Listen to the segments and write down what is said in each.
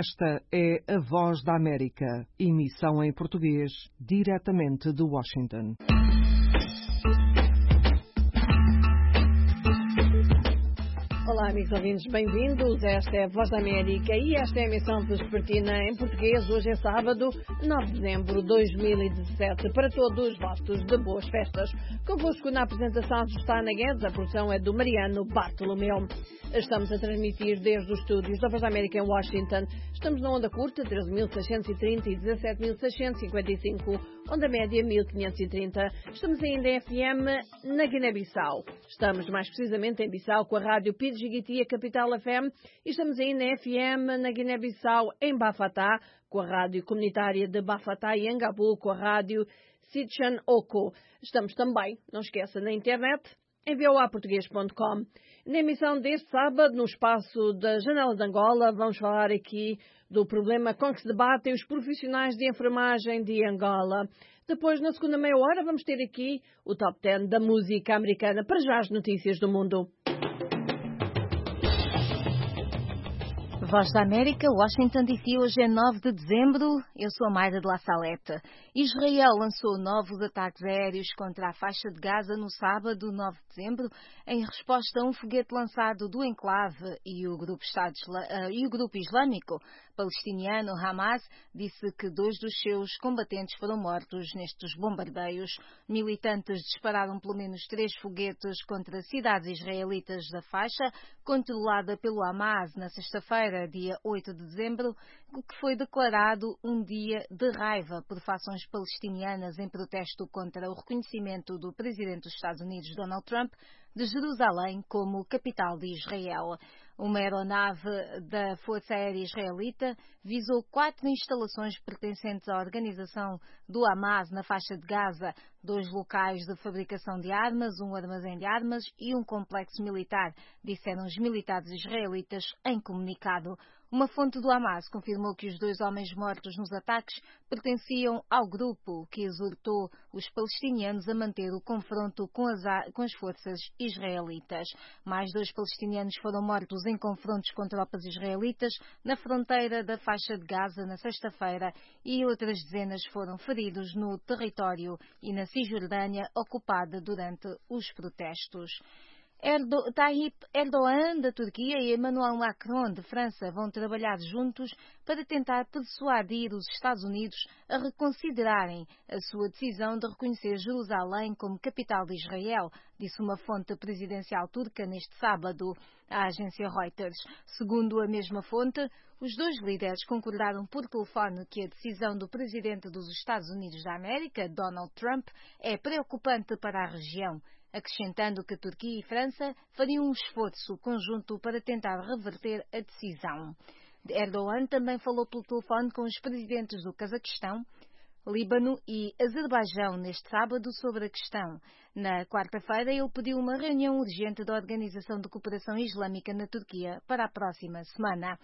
Esta é a Voz da América, emissão em português, diretamente de Washington. Olá, amigos ouvintes, bem-vindos. Esta é a Voz da América e esta é a emissão vespertina em português. Hoje é sábado, 9 de dezembro de 2017. Para todos, votos de boas festas. Convosco na apresentação está Ana Guedes, a produção é do Mariano Bartolomeu. Estamos a transmitir desde os estúdios da Voz da América em Washington. Estamos na onda curta, 13.630 e 17.655, onda média 1.530. Estamos ainda em FM na Guiné-Bissau. Estamos mais precisamente em Bissau com a rádio Pidgigiti, a Capital FM, e estamos ainda em FM na Guiné-Bissau em Bafatá, com a rádio comunitária de Bafatá e Angabu, com a rádio Sitchan Oko. Estamos também, não esqueça, na internet, em voaportugues.com. Na emissão deste sábado, no espaço da Janela de Angola, vamos falar aqui do problema com que se debatem os profissionais de enfermagem de Angola. Depois, na segunda meia hora, vamos ter aqui o Top 10 da música americana. Para já as notícias do mundo. Voz da América, Washington DC, hoje é 9 de dezembro. Eu sou a Mayra de La Salette. Israel lançou novos ataques aéreos contra a faixa de Gaza no sábado, 9 de dezembro, em resposta a um foguete lançado do enclave, e o grupo islâmico palestiniano Hamas disse que 2 dos seus combatentes foram mortos nestes bombardeios. Militantes dispararam pelo menos 3 foguetes contra cidades israelitas da faixa, controlada pelo Hamas na sexta-feira, dia 8 de dezembro, o que foi declarado um dia de raiva por fações palestinianas em protesto contra o reconhecimento do presidente dos Estados Unidos, Donald Trump, de Jerusalém como capital de Israel. Uma aeronave da Força Aérea Israelita visou 4 instalações pertencentes à organização do Hamas na faixa de Gaza, 2 locais de fabricação de armas, um armazém de armas e um complexo militar, disseram os militares israelitas em comunicado. Uma fonte do Hamas confirmou que os 2 homens mortos nos ataques pertenciam ao grupo, que exortou os palestinianos a manter o confronto com as forças israelitas. Mais 2 palestinianos foram mortos em confrontos com tropas israelitas na fronteira da faixa de Gaza na sexta-feira e outras dezenas foram feridos no território e na Cisjordânia ocupada durante os protestos. Tayyip Erdogan, da Turquia, e Emmanuel Macron, de França, vão trabalhar juntos para tentar persuadir os Estados Unidos a reconsiderarem a sua decisão de reconhecer Jerusalém como capital de Israel, disse uma fonte presidencial turca neste sábado à agência Reuters. Segundo a mesma fonte, os 2 líderes concordaram por telefone que a decisão do presidente dos Estados Unidos da América, Donald Trump, é preocupante para a região, acrescentando que Turquia e França fariam um esforço conjunto para tentar reverter a decisão. Erdogan também falou pelo telefone com os presidentes do Cazaquistão, Líbano e Azerbaijão neste sábado sobre a questão. Na quarta-feira, ele pediu uma reunião urgente da Organização de Cooperação Islâmica na Turquia para a próxima semana.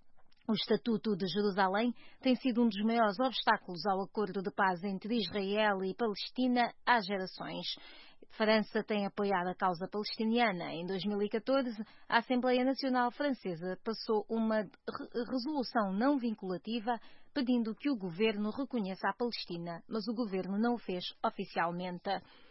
O Estatuto de Jerusalém tem sido um dos maiores obstáculos ao acordo de paz entre Israel e Palestina há gerações. França tem apoiado a causa palestiniana. Em 2014, a Assembleia Nacional Francesa passou uma resolução não vinculativa pedindo que o governo reconheça a Palestina, mas o governo não o fez oficialmente.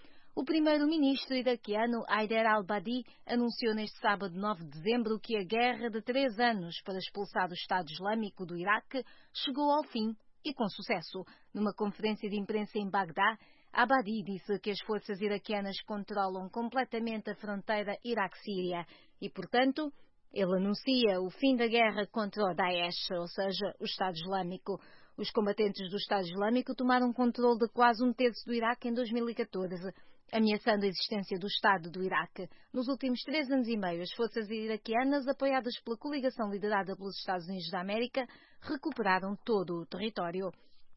O primeiro-ministro iraquiano Haider al-Abadi anunciou neste sábado, 9 de dezembro, que a guerra de 3 anos para expulsar o Estado Islâmico do Iraque chegou ao fim e com sucesso. Numa conferência de imprensa em Bagdá, Abadi disse que as forças iraquianas controlam completamente a fronteira Iraque-Síria e, portanto, ele anuncia o fim da guerra contra o Daesh, ou seja, o Estado Islâmico. Os combatentes do Estado Islâmico tomaram controle de quase 1/3 do Iraque em 2014, ameaçando a existência do Estado do Iraque. Nos últimos 3 anos e meio, as forças iraquianas, apoiadas pela coligação liderada pelos Estados Unidos da América, recuperaram todo o território.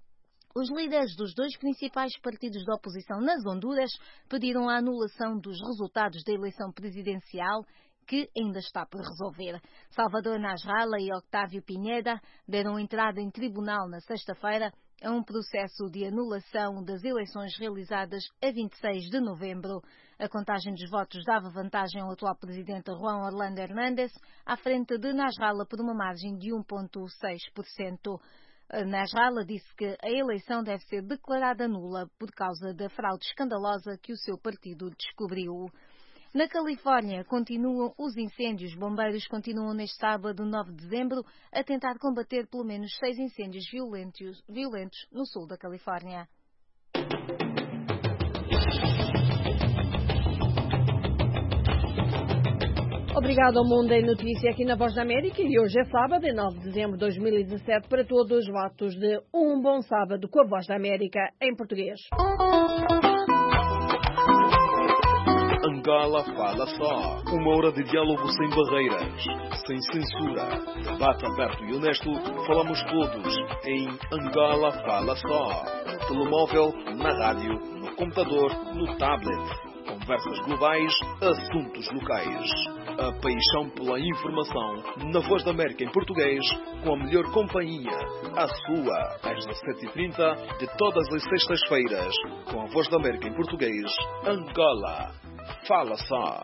Os líderes dos 2 principais partidos da oposição nas Honduras pediram a anulação dos resultados da eleição presidencial, que ainda está por resolver. Salvador Nasralla e Octávio Pineda deram entrada em tribunal na sexta-feira a um processo de anulação das eleições realizadas a 26 de novembro. A contagem dos votos dava vantagem ao atual presidente Juan Orlando Hernández, à frente de Nasrallah por uma margem de 1,6%. Nasrallah disse que a eleição deve ser declarada nula por causa da fraude escandalosa que o seu partido descobriu. Na Califórnia, continuam os incêndios. Bombeiros continuam neste sábado, 9 de dezembro, a tentar combater pelo menos 6 incêndios violentos no sul da Califórnia. Obrigado ao Mundo em Notícia aqui na Voz da América e hoje é sábado, 9 de dezembro de 2017, para todos os votos de um bom sábado com a Voz da América em português. Angola Fala Só. Uma hora de diálogo sem barreiras, sem censura. Debate aberto e honesto. Falamos todos em Angola Fala Só. No telemóvel, na rádio, no computador, no tablet. Conversas globais, assuntos locais. A paixão pela informação na Voz da América em português, com a melhor companhia. A sua, às 17h30 de todas as sextas-feiras, com a Voz da América em português. Angola Fala Só.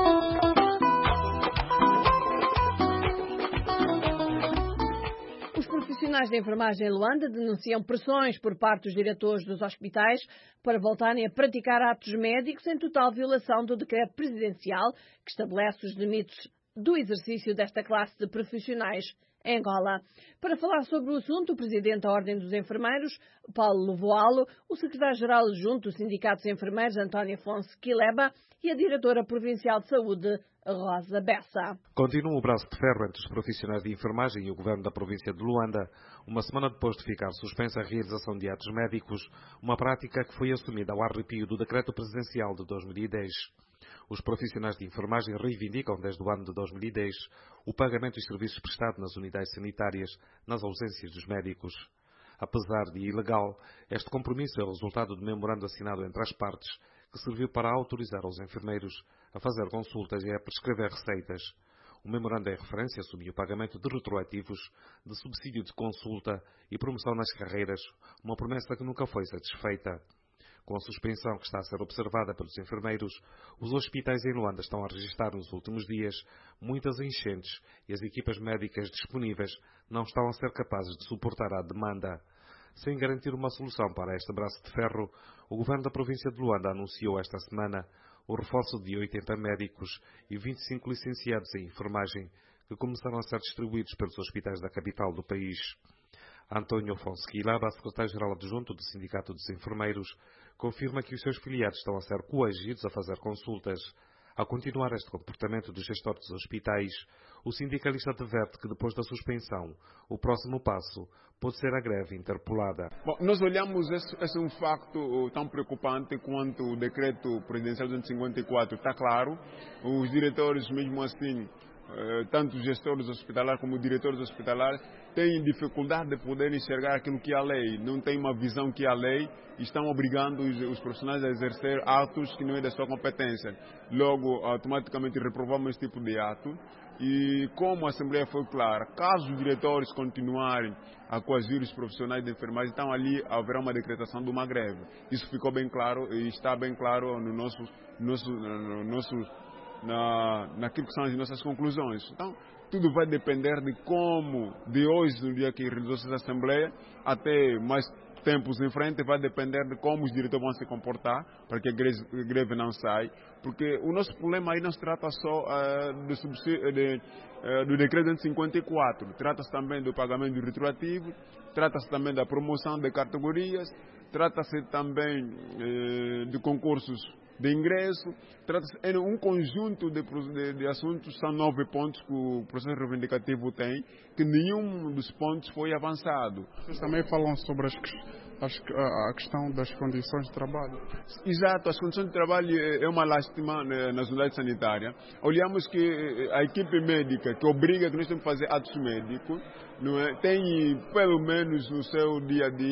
Os profissionais de enfermagem em Luanda denunciam pressões por parte dos diretores dos hospitais para voltarem a praticar atos médicos em total violação do decreto presidencial que estabelece os limites do exercício desta classe de profissionais em Angola. Para falar sobre o assunto, o presidente da Ordem dos Enfermeiros, Paulo Lovoalo, o secretário-geral adjunto dos Sindicatos de Enfermeiros, António Afonso Quileba, e a diretora provincial de saúde, Rosa Bessa. Continua o braço de ferro entre os profissionais de enfermagem e o governo da província de Luanda, uma semana depois de ficar suspensa a realização de atos médicos, uma prática que foi assumida ao arrepio do decreto presidencial de 2010. Os profissionais de enfermagem reivindicam desde o ano de 2010 o pagamento dos serviços prestados nas unidades sanitárias nas ausências dos médicos. Apesar de ilegal, este compromisso é o resultado do memorando assinado entre as partes, que serviu para autorizar os enfermeiros a fazer consultas e a prescrever receitas. O memorando é referência assumiu o pagamento de retroativos, de subsídio de consulta e promoção nas carreiras, uma promessa que nunca foi satisfeita. Com a suspensão que está a ser observada pelos enfermeiros, os hospitais em Luanda estão a registrar nos últimos dias muitas enchentes e as equipas médicas disponíveis não estão a ser capazes de suportar a demanda. Sem garantir uma solução para este braço de ferro, o governo da província de Luanda anunciou esta semana o reforço de 80 médicos e 25 licenciados em enfermagem que começaram a ser distribuídos pelos hospitais da capital do país. António Afonso Quilaba, secretário-geral adjunto do Sindicato dos Enfermeiros, confirma que os seus filiados estão a ser coagidos a fazer consultas. Ao continuar este comportamento dos gestores dos hospitais, o sindicalista adverte que depois da suspensão, o próximo passo pode ser a greve interpolada. Bom, nós olhamos esse um facto tão preocupante quanto o decreto presidencial 254 está claro. Os diretores, mesmo assim, tanto os gestores hospitalares como os diretores hospitalares, têm dificuldade de poder enxergar aquilo que é a lei, não têm uma visão que é a lei e estão obrigando os profissionais a exercer atos que não é da sua competência. Logo, automaticamente reprovamos esse tipo de ato e, como a Assembleia foi clara, caso os diretores continuarem a coagir os profissionais de enfermagem, então ali haverá uma decretação de uma greve. Isso ficou bem claro e está bem claro naquilo que são as nossas conclusões. Então, tudo vai depender de como, de hoje, no dia que realizou-se a Assembleia, até mais tempos em frente, vai depender de como os diretores vão se comportar, para que a greve não saia, porque o nosso problema aí não se trata só do decreto 254, trata-se também do pagamento retroativo, trata-se também da promoção de categorias, trata-se também de concursos de ingresso, trata-se de um conjunto de assuntos, são 9 pontos que o processo reivindicativo tem, que nenhum dos pontos foi avançado. Vocês também falam sobre a questão das condições de trabalho. Exato, as condições de trabalho é uma lástima nas unidades sanitárias. Olhamos que a equipe médica, que obriga que nós temos que fazer atos médicos, não é? Tem pelo menos no seu dia a dia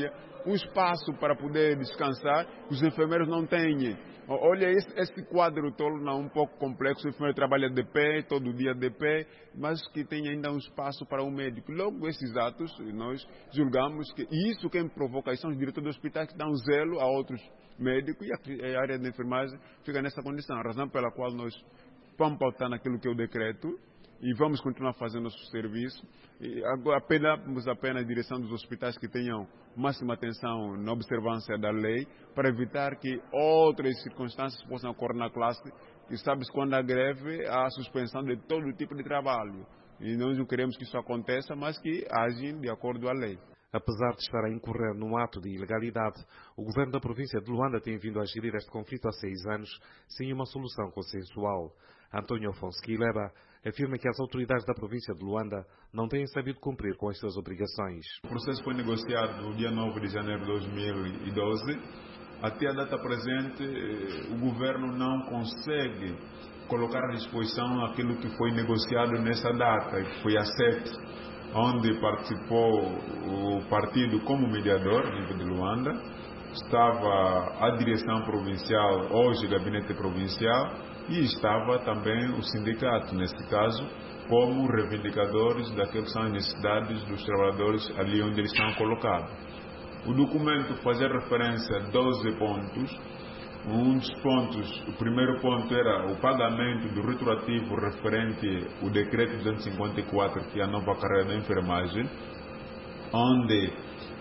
um espaço para poder descansar, os enfermeiros não têm. Olha, esse quadro torna um pouco complexo. O enfermeiro trabalha de pé, todo dia de pé, mas que tem ainda um espaço para um médico. Logo, esses atos, nós julgamos que isso quem provoca são os diretores do hospital que dão zelo a outros médicos, e a área de enfermagem fica nessa condição. A razão pela qual nós vamos pautar naquilo que é o decreto e vamos continuar fazendo nosso serviço. E agora apelamos apenas à direção dos hospitais que tenham máxima atenção na observância da lei, para evitar que outras circunstâncias possam ocorrer na classe, que sabes quando há greve, há a suspensão de todo tipo de trabalho. E nós não queremos que isso aconteça, mas que agem de acordo com a lei. Apesar de estar a incorrer num ato de ilegalidade, o governo da província de Luanda tem vindo a gerir este conflito há 6 anos sem uma solução consensual. António Afonso Quileba afirma que as autoridades da província de Luanda não têm sabido cumprir com as suas obrigações. O processo foi negociado no dia 9 de janeiro de 2012. Até a data presente, o governo não consegue colocar à disposição aquilo que foi negociado nessa data, que foi a 7, onde participou o partido como mediador, no nível de Luanda. Estava a direção provincial, hoje gabinete provincial, e estava também o sindicato, nesse caso, como reivindicadores daquelas que são as necessidades dos trabalhadores ali onde eles estão colocados. O documento fazia referência a 12 pontos. Um dos pontos, o primeiro ponto era o pagamento do retroativo referente ao decreto 254, que é a nova carreira da enfermagem, onde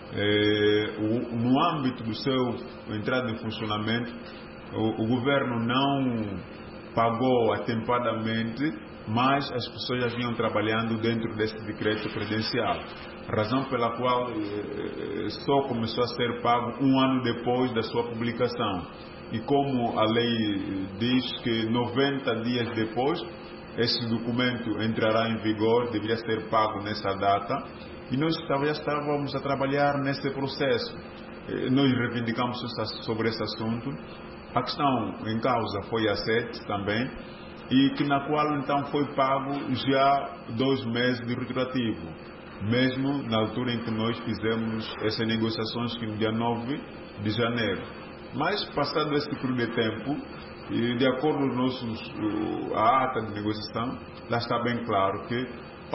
no âmbito do seu entrada em funcionamento, o governo não pagou atempadamente, mas as pessoas já vinham trabalhando dentro desse decreto presidencial. Razão pela qual só começou a ser pago 1 ano depois da sua publicação. E como a lei diz que 90 dias depois, esse documento entrará em vigor, deveria ser pago nessa data, e nós já estávamos a trabalhar nesse processo. Nós reivindicamos sobre esse assunto. A questão em causa foi a 7 também, e que na qual então foi pago já 2 meses de retroativo, mesmo na altura em que nós fizemos essas negociações, que no dia 9 de janeiro. Mas, passado esse período de tempo, e de acordo com a ata de negociação, lá está bem claro que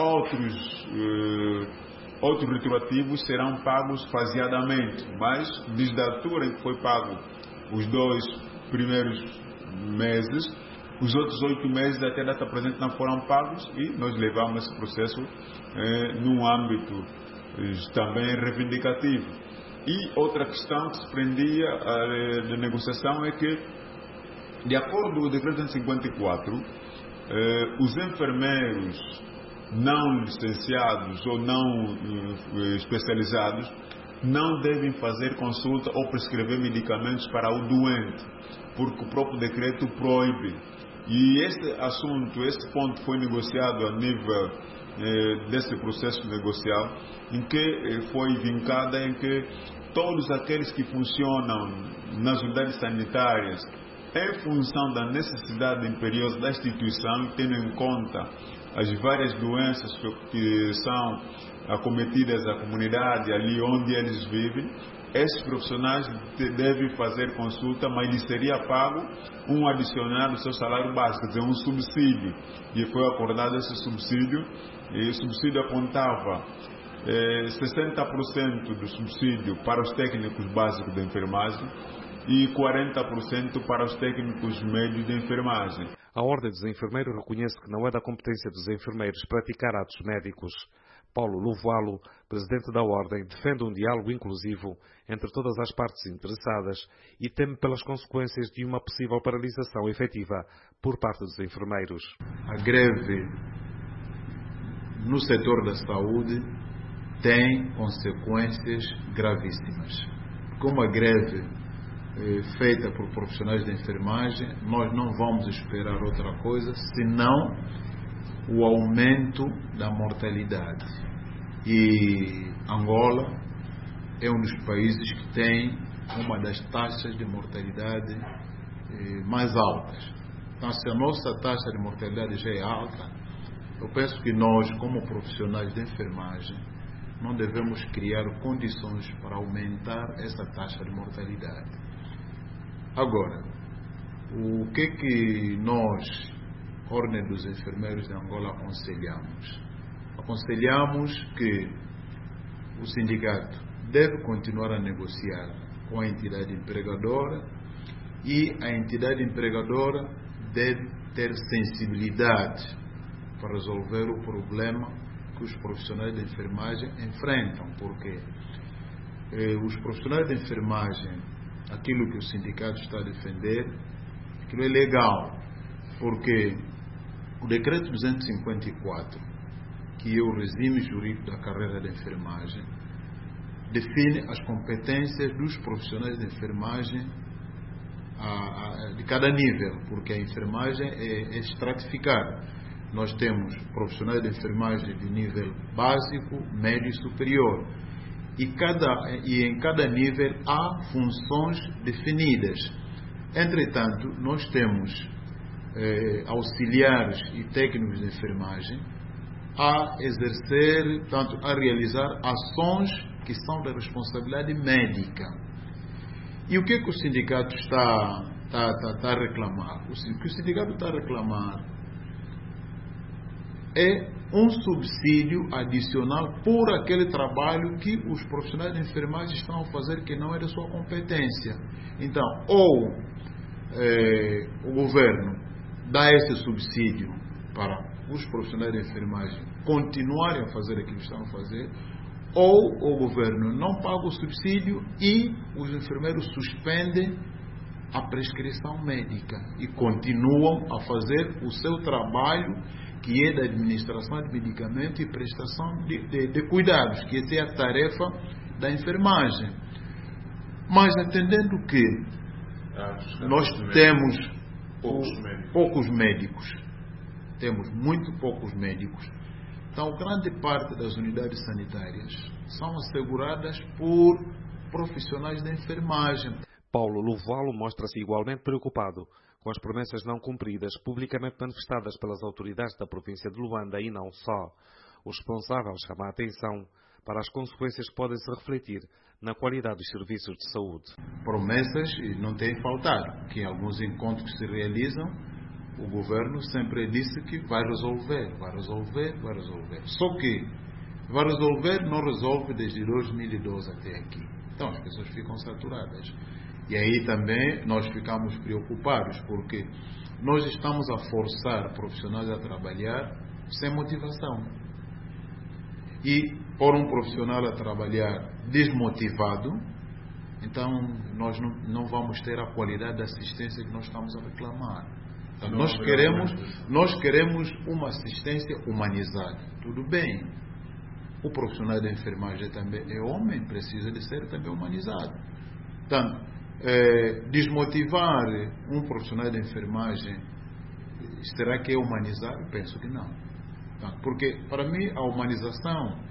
outros retroativos serão pagos faseadamente, mas desde a altura em que foi pago os 2 primeiros meses, os outros 8 meses até a data presente não foram pagos, e nós levamos esse processo num âmbito também reivindicativo. E outra questão que se prendia da negociação é que, de acordo com o decreto 154, os enfermeiros não licenciados ou não especializados não devem fazer consulta ou prescrever medicamentos para o doente, porque o próprio decreto proíbe. E esse assunto, esse ponto foi negociado a nível desse processo negocial, em que foi vincada em que todos aqueles que funcionam nas unidades sanitárias, em função da necessidade imperiosa da instituição, tendo em conta as várias doenças que são acometidas à comunidade ali onde eles vivem, esses profissionais devem fazer consulta, mas lhes seria pago um adicional do seu salário básico, quer dizer, um subsídio. E foi acordado esse subsídio, e o subsídio apontava 60% do subsídio para os técnicos básicos da enfermagem e 40% para os técnicos médios de enfermagem. A Ordem dos Enfermeiros reconhece que não é da competência dos enfermeiros praticar atos médicos. Paulo Luvoalo, presidente da Ordem, defende um diálogo inclusivo entre todas as partes interessadas e teme pelas consequências de uma possível paralisação efetiva por parte dos enfermeiros. A greve no setor da saúde tem consequências gravíssimas. Como a greve feita por profissionais de enfermagem, nós não vamos esperar outra coisa senão o aumento da mortalidade. E Angola é um dos países que tem uma das taxas de mortalidade mais altas. Então, se a nossa taxa de mortalidade já é alta, eu penso que nós, como profissionais de enfermagem, não devemos criar condições para aumentar essa taxa de mortalidade. Agora, o que nós, Ordem dos Enfermeiros de Angola, aconselhamos? Aconselhamos que o sindicato deve continuar a negociar com a entidade empregadora e a entidade empregadora deve ter sensibilidade para resolver o problema que os profissionais de enfermagem enfrentam, porque os profissionais de enfermagem, aquilo que o sindicato está a defender, aquilo é legal, porque o decreto 254, que é o regime jurídico da carreira de enfermagem, define as competências dos profissionais de enfermagem de cada nível, porque a enfermagem é estratificada. Nós temos profissionais de enfermagem de nível básico, médio e superior. E em cada nível há funções definidas. Entretanto, nós temos auxiliares e técnicos de enfermagem a exercer, portanto, a realizar ações que são da responsabilidade médica. E o que o sindicato está a reclamar? O que o sindicato está a reclamar é um subsídio adicional por aquele trabalho que os profissionais de enfermagem estão a fazer que não é da sua competência. Então, ou o governo dá esse subsídio para os profissionais de enfermagem continuarem a fazer aquilo que estão a fazer, ou o governo não paga o subsídio e os enfermeiros suspendem a prescrição médica e continuam a fazer o seu trabalho, que é da administração de medicamento e prestação de cuidados, que essa é a tarefa da enfermagem. Mas entendendo que nós temos poucos médicos, temos muito poucos médicos, então grande parte das unidades sanitárias são asseguradas por profissionais da enfermagem. Paulo Luvalo mostra-se igualmente preocupado com as promessas não cumpridas publicamente manifestadas pelas autoridades da província de Luanda e não só. O responsável chama a atenção para as consequências que podem se refletir na qualidade dos serviços de saúde. Promessas não têm faltado, que em alguns encontros que se realizam, o governo sempre disse que vai resolver. Só que vai resolver, não resolve desde 2012 até aqui. Então as pessoas ficam saturadas. E aí também nós ficamos preocupados, porque nós estamos a forçar profissionais a trabalhar sem motivação. E por um profissional a trabalhar desmotivado, então nós não vamos ter a qualidade da assistência que nós estamos a reclamar. Então, nós queremos uma assistência humanizada. Tudo bem. O profissional da enfermagem também é homem, precisa de ser também humanizado. Então, desmotivar um profissional de enfermagem, será que é humanizar? Eu penso que não. Porque, para mim, a humanização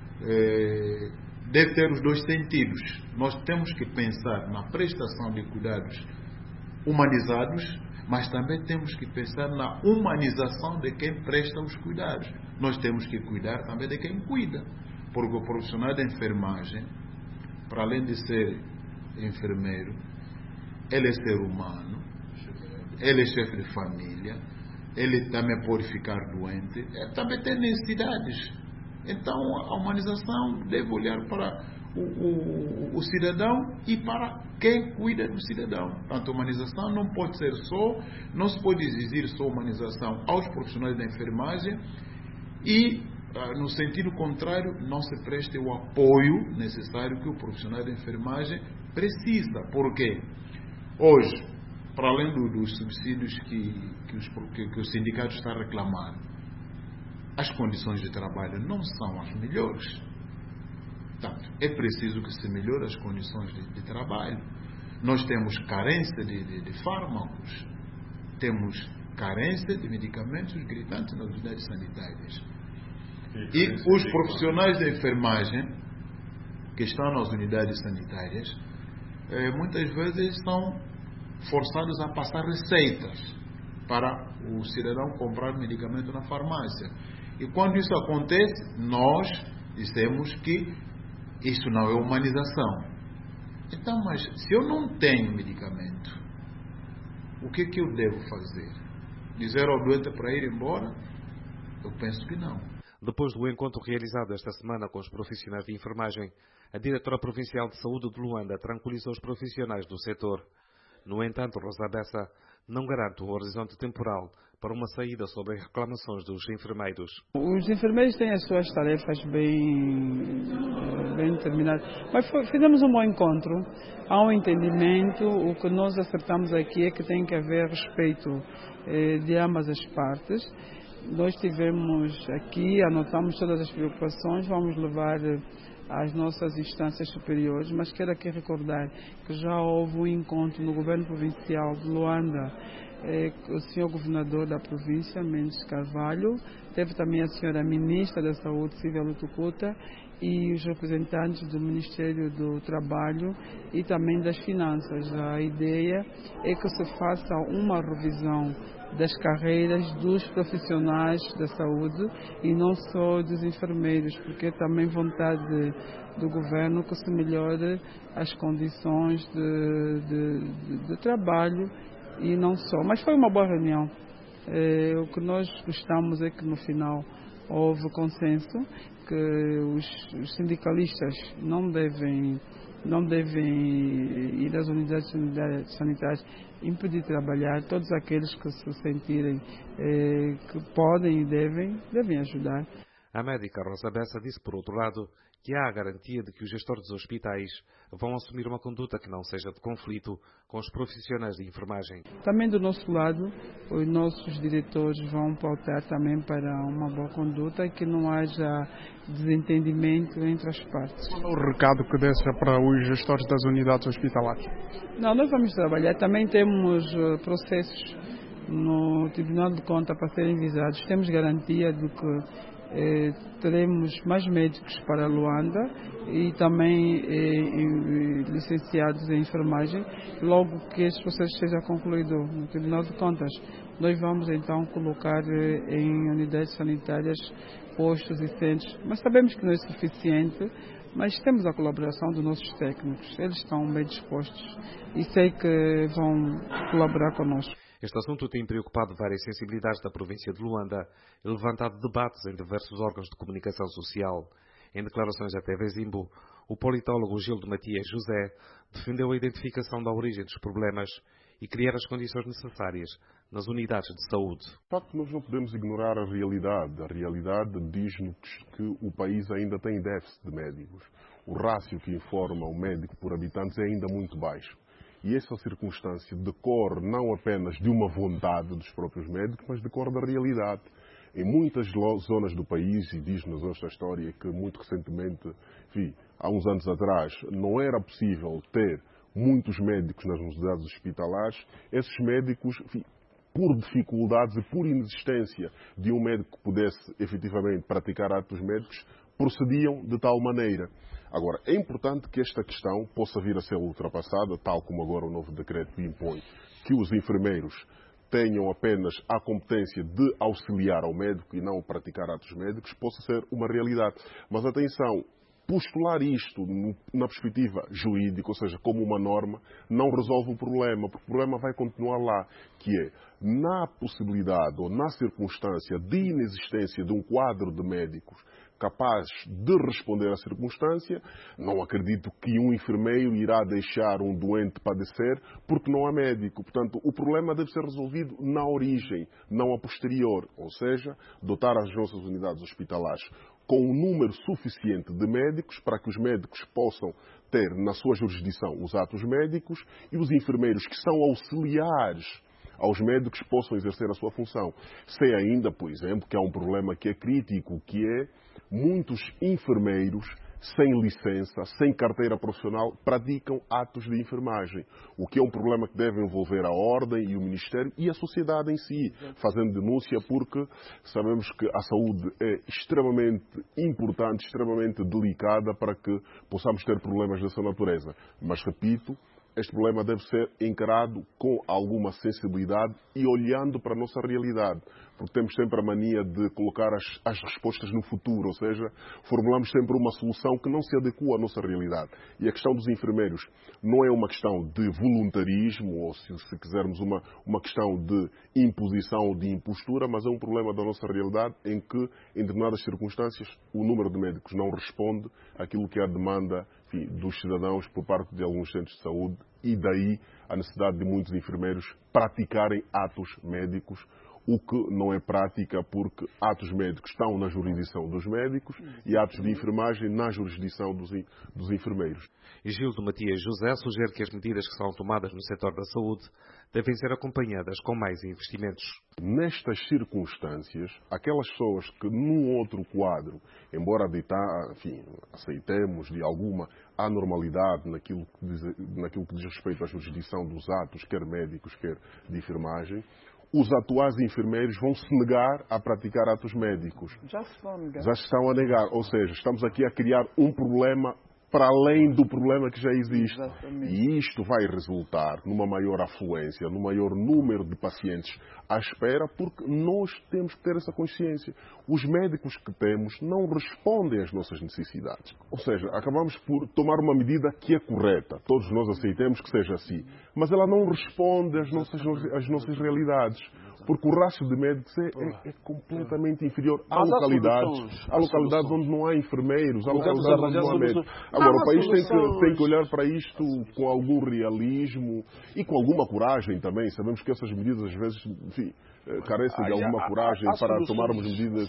deve ter os dois sentidos. Nós temos que pensar na prestação de cuidados humanizados, mas também temos que pensar na humanização de quem presta os cuidados. Nós temos que cuidar também de quem cuida. Porque o profissional de enfermagem, para além de ser enfermeiro, ele é ser humano, ele é chefe de família, ele também pode ficar doente, ele também tem necessidades. Então a humanização deve olhar para o cidadão e para quem cuida do cidadão. Portanto, a humanização não pode ser não se pode exigir só humanização aos profissionais da enfermagem e, no sentido contrário, não se preste o apoio necessário que o profissional da enfermagem precisa. Porque hoje, para além dos subsídios que o sindicato está a reclamar, as condições de trabalho não são as melhores. Portanto, é preciso que se melhore as condições de trabalho. Nós temos carência de fármacos, temos carência de medicamentos gritantes nas unidades sanitárias. E os profissionais da enfermagem que estão nas unidades sanitárias, muitas vezes são forçados a passar receitas para o cidadão comprar medicamento na farmácia. E quando isso acontece, nós Dissemos que isso não é humanização. Então, mas se eu não tenho medicamento, o que eu devo fazer? Dizer ao doente para ir embora? Eu penso que não. Depois do encontro realizado esta semana com os profissionais de enfermagem, a diretora provincial de saúde de Luanda tranquilizou os profissionais do setor. No entanto, Rosa Bessa não garante um horizonte temporal para uma saída sobre as reclamações dos enfermeiros. Os enfermeiros têm as suas tarefas bem determinadas, mas fizemos um bom encontro, há um entendimento. O que nós acertamos aqui é que tem que haver respeito de ambas as partes. Nós tivemos aqui, anotamos todas as preocupações, vamos levar às nossas instâncias superiores, mas quero aqui recordar que já houve um encontro no governo provincial de Luanda, o senhor governador da província, Mendes Carvalho, teve também a senhora ministra da Saúde, Silvia Lutucuta, e os representantes do Ministério do Trabalho e também das Finanças. A ideia é que se faça uma revisão das carreiras dos profissionais da saúde e não só dos enfermeiros, porque é também vontade do governo que se melhore as condições de trabalho e não só. Mas foi uma boa reunião. O que nós gostamos é que no final houve consenso que os sindicalistas não devem ir às unidades sanitárias impedir de trabalhar. Todos aqueles que se sentirem que podem e devem ajudar. A médica Rosa Bessa disse, por outro lado, que há a garantia de que os gestores dos hospitais vão assumir uma conduta que não seja de conflito com os profissionais de enfermagem. Também do nosso lado, os nossos diretores vão pautar também para uma boa conduta e que não haja desentendimento entre as partes. Qual é o recado que deixa para os gestores das unidades hospitalares? Não, nós vamos trabalhar. Também temos processos no Tribunal de Contas para serem visados. Temos garantia de que teremos mais médicos para Luanda e também licenciados em enfermagem logo que esse processo seja concluído no Tribunal de Contas. Nós vamos então colocar em unidades sanitárias postos e centros, mas sabemos que não é suficiente, mas temos a colaboração dos nossos técnicos. Eles estão bem dispostos e sei que vão colaborar conosco. Este assunto tem preocupado várias sensibilidades da província de Luanda e levantado debates em diversos órgãos de comunicação social. Em declarações à TV Zimbo, o politólogo Gildo Matias José defendeu a identificação da origem dos problemas e criar as condições necessárias nas unidades de saúde. De facto, nós não podemos ignorar a realidade. A realidade diz-nos que o país ainda tem déficit de médicos. O rácio que informa o médico por habitantes é ainda muito baixo. E essa circunstância decorre não apenas de uma vontade dos próprios médicos, mas decorre da realidade. Em muitas zonas do país, e diz-nos esta história que muito recentemente, há uns anos atrás, não era possível ter muitos médicos nas unidades hospitalares. Esses médicos, por dificuldades e por inexistência de um médico que pudesse efetivamente praticar atos médicos, procediam de tal maneira. Agora, é importante que esta questão possa vir a ser ultrapassada, tal como agora o novo decreto impõe, que os enfermeiros tenham apenas a competência de auxiliar ao médico e não praticar atos médicos, possa ser uma realidade. Mas atenção, postular isto na perspectiva jurídica, ou seja, como uma norma, não resolve o problema, porque o problema vai continuar lá, que é, na possibilidade ou na circunstância de inexistência de um quadro de médicos capaz de responder à circunstância, não acredito que um enfermeiro irá deixar um doente padecer porque não há médico. Portanto, o problema deve ser resolvido na origem, não a posterior, ou seja, dotar as nossas unidades hospitalares com um número suficiente de médicos para que os médicos possam ter na sua jurisdição os atos médicos e os enfermeiros que são auxiliares aos médicos possam exercer a sua função. Sei ainda, por exemplo, que há um problema que é crítico, que é muitos enfermeiros sem licença, sem carteira profissional, praticam atos de enfermagem, o que é um problema que deve envolver a Ordem e o Ministério e a sociedade em si, fazendo denúncia, porque sabemos que a saúde é extremamente importante, extremamente delicada para que possamos ter problemas dessa natureza. Mas, repito, este problema deve ser encarado com alguma sensibilidade e olhando para a nossa realidade. Porque temos sempre a mania de colocar as respostas no futuro, ou seja, formulamos sempre uma solução que não se adequa à nossa realidade. E a questão dos enfermeiros não é uma questão de voluntarismo, ou se quisermos uma questão de imposição ou de impostura, mas é um problema da nossa realidade em que, em determinadas circunstâncias, o número de médicos não responde àquilo que é a demanda, enfim, dos cidadãos por parte de alguns centros de saúde, e daí a necessidade de muitos enfermeiros praticarem atos médicos, o que não é prática porque atos médicos estão na jurisdição dos médicos e atos de enfermagem na jurisdição dos enfermeiros. Gildo Matias José sugere que as medidas que são tomadas no setor da saúde devem ser acompanhadas com mais investimentos. Nestas circunstâncias, aquelas pessoas que num outro quadro, embora aceitemos de alguma anormalidade naquilo que diz respeito à jurisdição dos atos, quer médicos, quer de enfermagem, os atuais enfermeiros vão se negar a praticar atos médicos. Já se estão a negar. Ou seja, estamos aqui a criar um problema para além do problema que já existe. Exatamente. E isto vai resultar numa maior afluência, num maior número de pacientes à espera, porque nós temos que ter essa consciência. Os médicos que temos não respondem às nossas necessidades. Ou seja, acabamos por tomar uma medida que é correta. Todos nós aceitemos que seja assim. Mas ela não responde às nossas realidades. Porque o rácio de médicos é completamente inferior. Há localidades onde não há enfermeiros, há localidades onde não há médicos. Agora, o país tem que olhar para isto com algum realismo e com alguma coragem também. Sabemos que essas medidas, às vezes, enfim, carecem de alguma coragem para tomarmos medidas.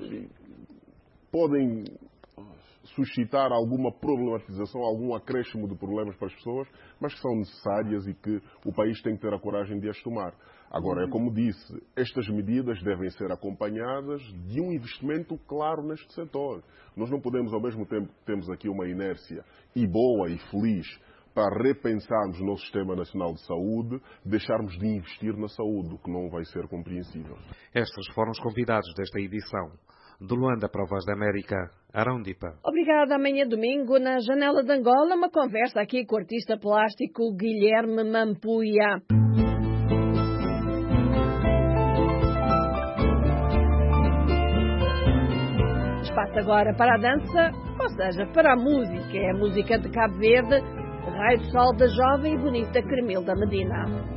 Podem suscitar alguma problematização, algum acréscimo de problemas para as pessoas, mas que são necessárias e que o país tem que ter a coragem de as tomar. Agora, é como disse, estas medidas devem ser acompanhadas de um investimento claro neste setor. Nós não podemos, ao mesmo tempo que temos aqui uma inércia e boa e feliz para repensarmos o nosso Sistema Nacional de Saúde, deixarmos de investir na saúde, o que não vai ser compreensível. Estes foram os convidados desta edição. De Luanda para a Voz da América, Arão Dipa. Obrigada. Amanhã domingo, na Janela de Angola, uma conversa aqui com o artista plástico Guilherme Mampuia. Espaço agora para a dança, ou seja, para a música. É a música de Cabo Verde, Raio do Sol da jovem e bonita Cremilda Medina.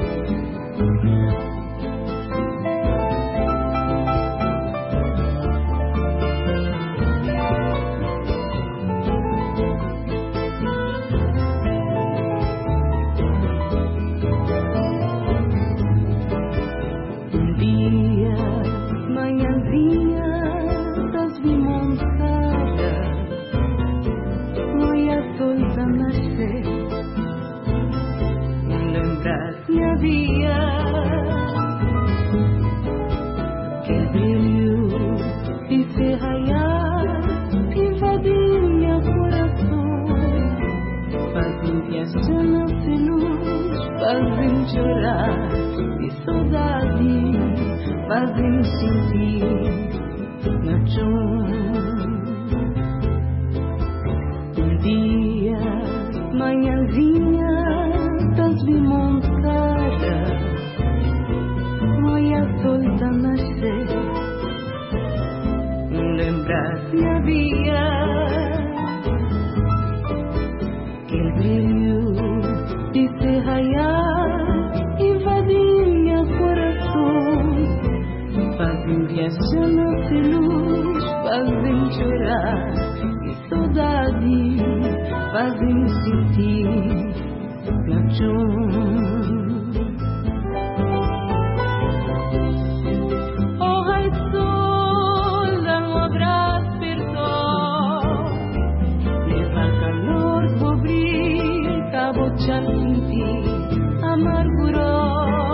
Fazem chorar e saudade, fazem sentir na chão. Um dia, manhãzinha, das montada, olha sol tá nascer, lembrar-se havia que brilho de se raiar, invadia corações, fazem viajar na luz, fazem chorar e saudade, fazem sentir na chão. Oh, Raio do Sol, dá um abraço perto, leva calor, vou abrir, cabo já sentir amargurou.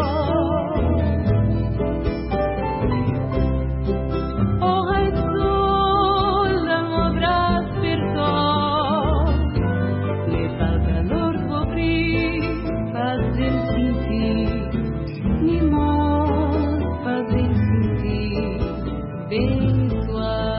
Oh, Raio do Sol, dá um abraço perto, leva calor, vou abrir, fazer sentir mimos, fazer sentir bem suave.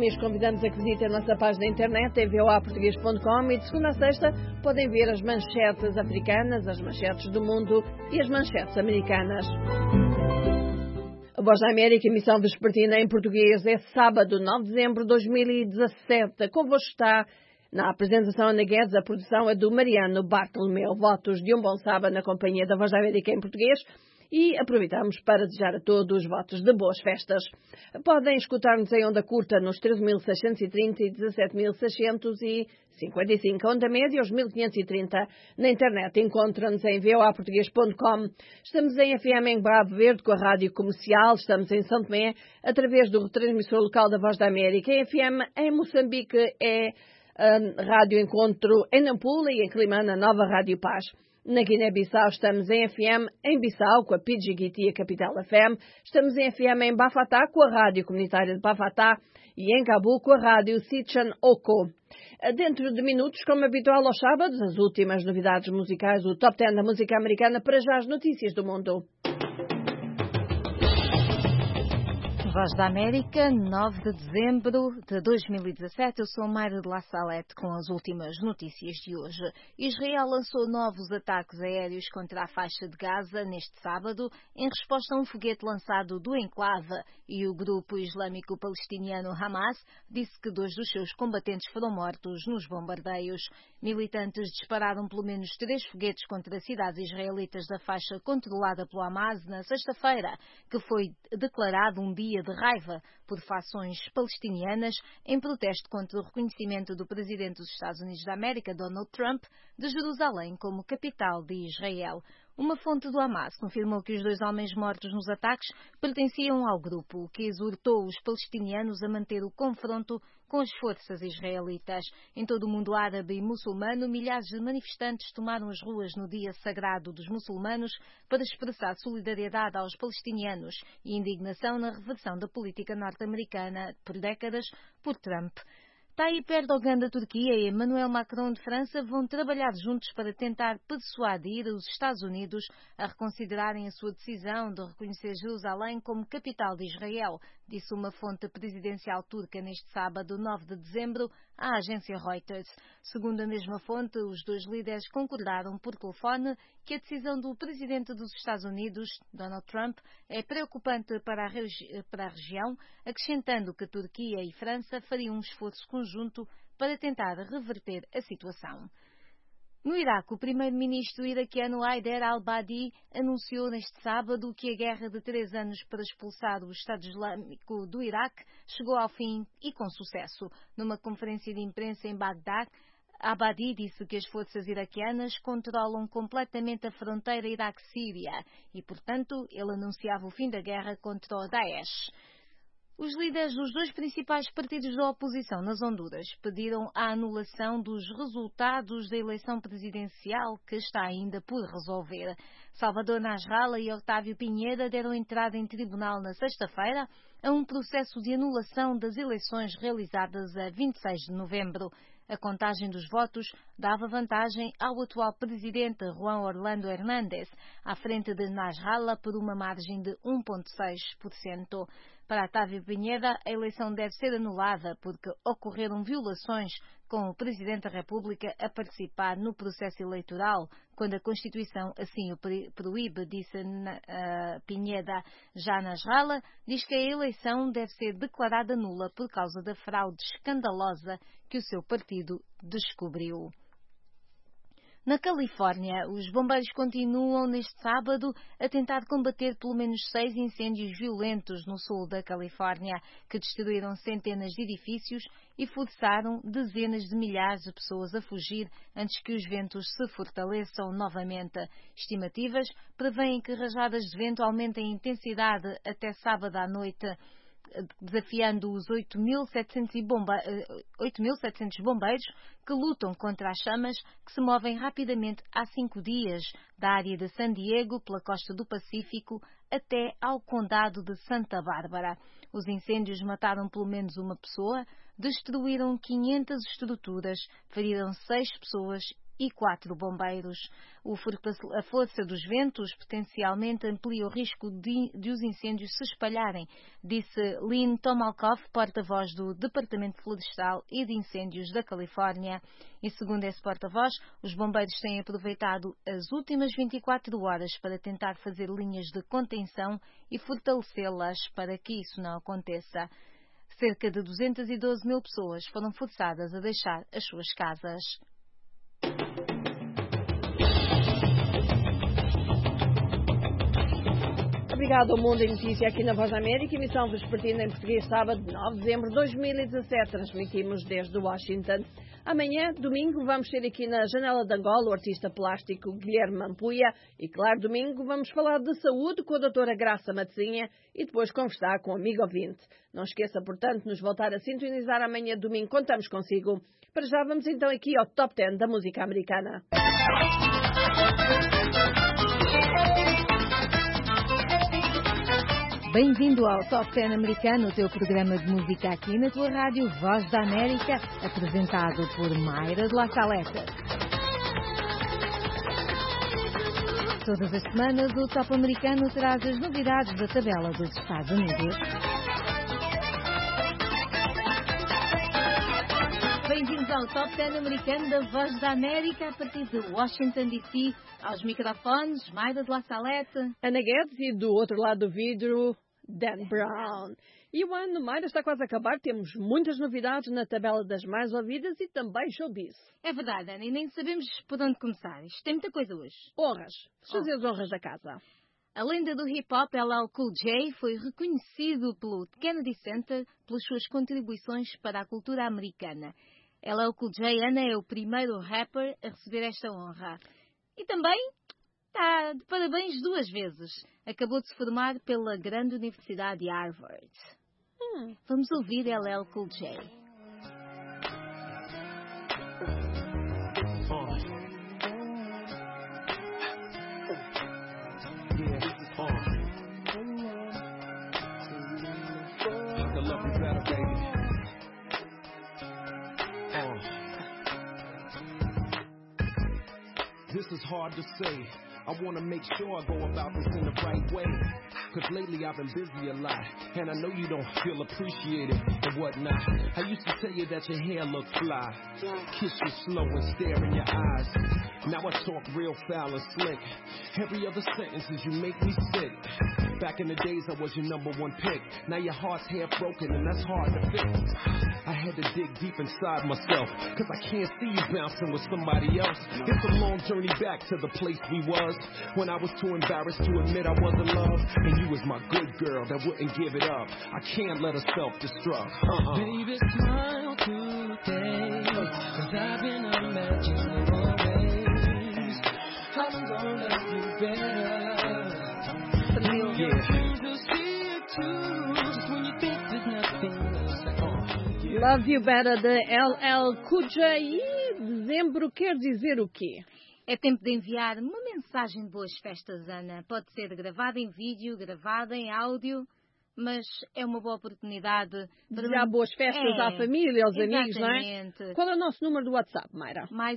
e os convidamos a que visitem a nossa página na internet em voaportugues.com e de segunda a sexta podem ver as manchetes africanas, as manchetes do mundo e as manchetes americanas. A Voz da América, emissão vespertina em português, é sábado, 9 de dezembro de 2017. Convosco está, na apresentação, Ana Guedes, a produção é do Mariano Bartolomeu. Votos de um bom sábado na companhia da Voz da América em português e aproveitamos para desejar a todos votos de boas festas. Podem escutar-nos em onda curta nos 13.630 e 17.655, onda média aos 1.530. Na internet encontram-nos em voaportugues.com. Estamos em FM em Cabo Verde com a Rádio Comercial, estamos em São Tomé através do retransmissor local da Voz da América. Em FM em Moçambique é Rádio Encontro em Nampula e em Climana, Nova Rádio Paz. Na Guiné-Bissau estamos em FM em Bissau com a Pidgiguiti, a Capital FM. Estamos em FM em Bafatá com a Rádio Comunitária de Bafatá e em Cabo com a Rádio Sichan Oko. Dentro de minutos, como habitual aos sábados, as últimas novidades musicais, o Top 10 da música americana, para já as notícias do mundo. Voz da América, 9 de dezembro de 2017. Eu sou Mayra de La Salette com as últimas notícias de hoje. Israel lançou novos ataques aéreos contra a faixa de Gaza neste sábado, em resposta a um foguete lançado do enclave, e o grupo islâmico palestiniano Hamas disse que 2 dos seus combatentes foram mortos nos bombardeios. Militantes dispararam pelo menos 3 foguetes contra cidades israelitas da faixa controlada pelo Hamas na sexta-feira, que foi declarado um dia de raiva por fações palestinianas em protesto contra o reconhecimento do presidente dos Estados Unidos da América, Donald Trump, de Jerusalém como capital de Israel. Uma fonte do Hamas confirmou que os 2 homens mortos nos ataques pertenciam ao grupo, que exortou os palestinianos a manter o confronto com as forças israelitas. Em todo o mundo árabe e muçulmano, milhares de manifestantes tomaram as ruas no dia sagrado dos muçulmanos para expressar solidariedade aos palestinianos e indignação na reversão da política norte-americana por décadas por Trump. Tayyip Erdogan da Turquia e Emmanuel Macron de França vão trabalhar juntos para tentar persuadir os Estados Unidos a reconsiderarem a sua decisão de reconhecer Jerusalém como capital de Israel, disse uma fonte presidencial turca neste sábado, 9 de dezembro, à agência Reuters. Segundo a mesma fonte, os 2 líderes concordaram por telefone que a decisão do presidente dos Estados Unidos, Donald Trump, é preocupante para a região, acrescentando que Turquia e França fariam um esforço conjunto para tentar reverter a situação. No Iraque, o primeiro-ministro iraquiano Haider al-Abadi anunciou neste sábado que a guerra de 3 anos para expulsar o Estado Islâmico do Iraque chegou ao fim e com sucesso. Numa conferência de imprensa em Bagdá, Abadi disse que as forças iraquianas controlam completamente a fronteira Iraque-Síria e, portanto, ele anunciava o fim da guerra contra o Daesh. Os líderes dos 2 principais partidos da oposição nas Honduras pediram a anulação dos resultados da eleição presidencial que está ainda por resolver. Salvador Nasralla e Octávio Pinheira deram entrada em tribunal na sexta-feira a um processo de anulação das eleições realizadas a 26 de novembro. A contagem dos votos dava vantagem ao atual presidente Juan Orlando Hernández, à frente de Nasralla por uma margem de 1,6%. Para Octávio Pinheira, a eleição deve ser anulada porque ocorreram violações com o Presidente da República a participar no processo eleitoral, quando a Constituição assim o proíbe, disse Pinheira. Já Nasralla diz que a eleição deve ser declarada nula por causa da fraude escandalosa que o seu partido descobriu. Na Califórnia, os bombeiros continuam neste sábado a tentar combater pelo menos 6 incêndios violentos no sul da Califórnia, que destruíram centenas de edifícios e forçaram dezenas de milhares de pessoas a fugir antes que os ventos se fortaleçam novamente. Estimativas prevêem que rajadas de vento aumentem a intensidade até sábado à noite, desafiando os 8.700 bombeiros que lutam contra as chamas que se movem rapidamente há 5 dias da área de San Diego pela costa do Pacífico até ao condado de Santa Bárbara. Os incêndios mataram pelo menos uma pessoa, destruíram 500 estruturas, feriram 6 pessoas e 4 bombeiros. A força dos ventos potencialmente amplia o risco de os incêndios se espalharem, disse Lynn Tomalkov, porta-voz do Departamento Florestal e de Incêndios da Califórnia. E segundo esse porta-voz, os bombeiros têm aproveitado as últimas 24 horas para tentar fazer linhas de contenção e fortalecê-las para que isso não aconteça. Cerca de 212 mil pessoas foram forçadas a deixar as suas casas. Obrigado ao Mundo em Notícia aqui na Voz da América, emissão vespertina em português, sábado, 9 de dezembro de 2017. Transmitimos desde Washington. Amanhã, domingo, vamos ter aqui na Janela de Angola o artista plástico Guilherme Mampuia. E, claro, domingo vamos falar de saúde com a doutora Graça Matezinha e depois conversar com o amigo ouvinte. Não esqueça, portanto, nos voltar a sintonizar amanhã, domingo. Contamos consigo. Para já, vamos então aqui ao Top 10 da música americana. Bem-vindo ao Top 10 americano, o teu programa de música aqui na tua rádio Voz da América, apresentado por Mayra de La Saleta. Todas as semanas, o Top americano traz as novidades da tabela dos Estados Unidos. Bem-vindos ao Top 10 americano da Voz da América, a partir de Washington, D.C., aos microfones, Mayra de La Saleta, Ana Guedes e do outro lado do vidro, Dan Brown. E o ano, Mayra, está quase a acabar. Temos muitas novidades na tabela das mais ouvidas e também showbiz. É verdade, Ana, e nem sabemos por onde começar. Isto tem muita coisa hoje. Honras. Fazer as honras da casa. A lenda do hip-hop, LL Cool J, foi reconhecido pelo Kennedy Center pelas suas contribuições para a cultura americana. LL Cool J, Ana, é o primeiro rapper a receber esta honra. E também está de parabéns 2 vezes. Acabou de se formar pela grande Universidade de Harvard. Vamos ouvir LL Cool J. This is hard to say. I want to make sure I go about this in the right way. Cause lately I've been busy a lot. And I know you don't feel appreciated and whatnot. I used to tell you that your hair looked fly. Kiss you slow and stare in your eyes. Now I talk real foul and slick. Every other sentence is you make me sick. Back in the days I was your #1 pick. Now your heart's half broken and that's hard to fix. I had to dig deep inside myself. Cause I can't see you bouncing with somebody else. It's a long journey back to the place we was. When I was too embarrassed to admit I was in love. And you was my good girl that wouldn't give it up. I can't let her self-destruct. Baby, smile today. Cause I've been imagining always. I'm gonna love you better. Love You Better, de LL Cool J. E dezembro quer dizer o quê? É tempo de enviar uma mensagem de boas festas, Ana. Pode ser gravada em vídeo, gravada em áudio, mas é uma boa oportunidade para desejar boas festas à família, aos amigos, não é? Qual é o nosso número do WhatsApp, Mayra? Mais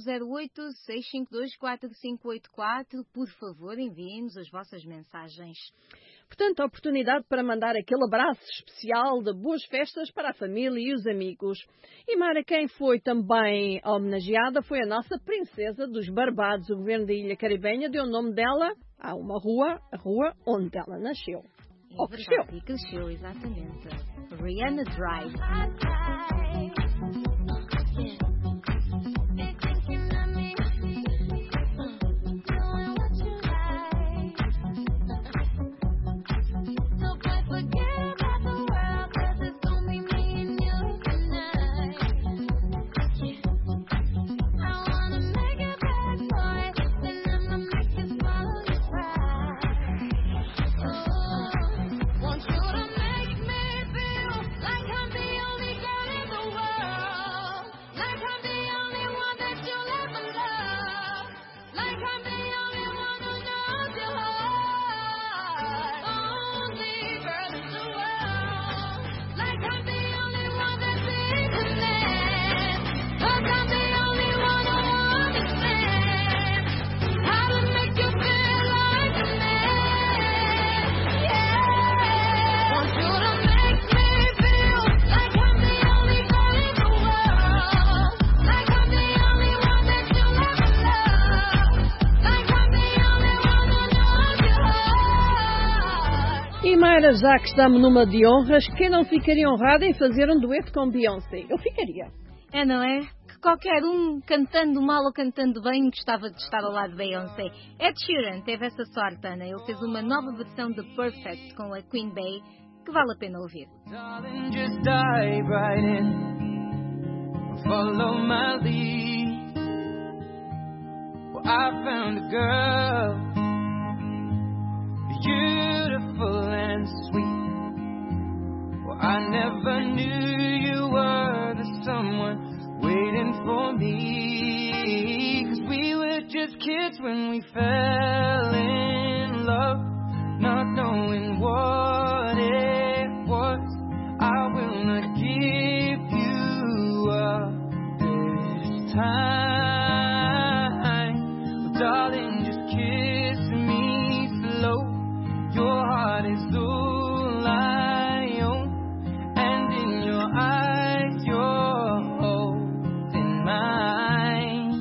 1-908-652-4584. Por favor, enviem-nos as vossas mensagens. Portanto, a oportunidade para mandar aquele abraço especial de boas festas para a família e os amigos. E, Mayra, quem foi também homenageada foi a nossa princesa dos Barbados. O governo da Ilha Caribenha deu o nome dela a uma rua, a rua onde ela nasceu. Ou cresceu. E cresceu, exatamente. Rihanna Drive. Want you to make me feel like I'm the only girl in the world. Mayra, já que estamos numa de honras, quem não ficaria honrado em fazer um dueto com Beyoncé? Eu ficaria. É, não é? Que qualquer um, cantando mal ou cantando bem, gostava de estar ao lado de Beyoncé. Ed Sheeran teve essa sorte, Ana. Ele fez uma nova versão de Perfect com a Queen Bey, que vale a pena ouvir. Darling, just dive right in. Follow my lead. Well, I found a girl, beautiful and sweet. Well, I never knew you were the someone waiting for me. 'Cause we were just kids when we fell in love, not knowing what it was. I will not give you up this time. Well, darling, just kiss me slow. Your heart is all I own, and in your eyes you're holding mine.